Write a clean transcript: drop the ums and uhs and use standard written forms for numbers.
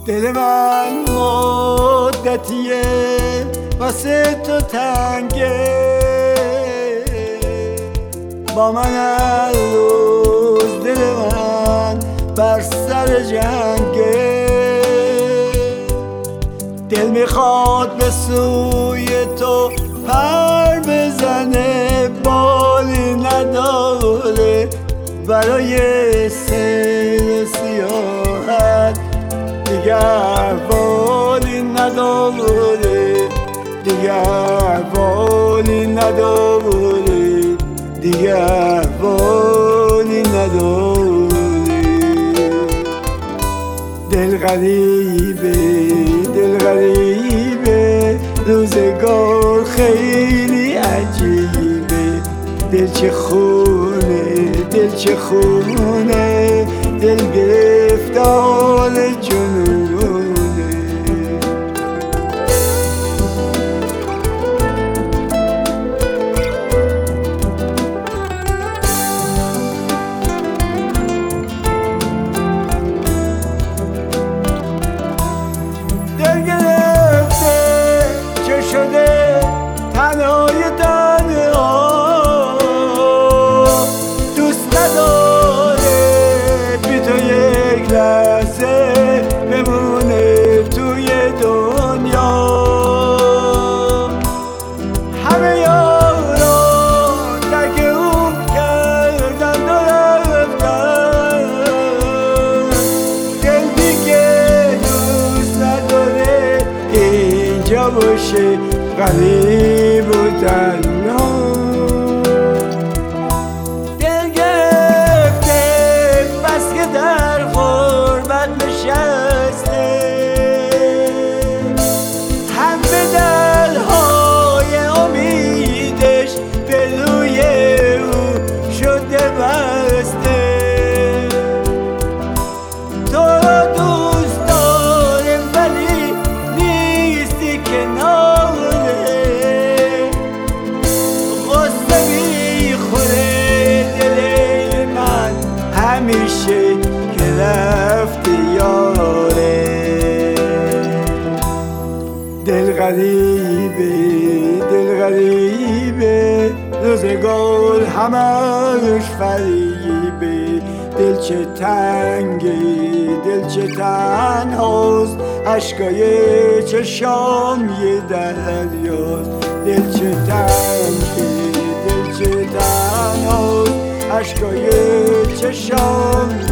دل من مدتیه واسه تو تنگه، با من هر روز دل من بر سر جنگه. دل میخواد به سوی تو پر بزنه، بالی نداره برای سیر سیاحت، دیگه احوالی نداره، دیگه احوالی نداره، دیگه احوالی نداره. دل غریبه، دل غریبه، روزگار خیلی عجیبه. دل چه خونه، دل چه خونه، دل گرفتار جنونه. دل گرفته چه شده تنهای تنها، دوست نداره بی تو یک لحظه بمونه توی دنیا. همه یاران ترک اون کردن و رفتن، دل دیگه دوست نداره اینجا باشه غریب و تنها. دل گرفته بس که در غربت نشسته، همه دلهای امیدش پلوی او شده بسته. تو را دوست داره ولی نیستی کناره، غصه میخوره دل من همیشه که رفتی یاره. دل غریبه، دل غریبه، روزگار همش فریبه. دل چه تنگه، دل چه تنهاست، عشقای چشام یه دریاست. دل چه تنگه، دل چه تنهاست، عشقای چشام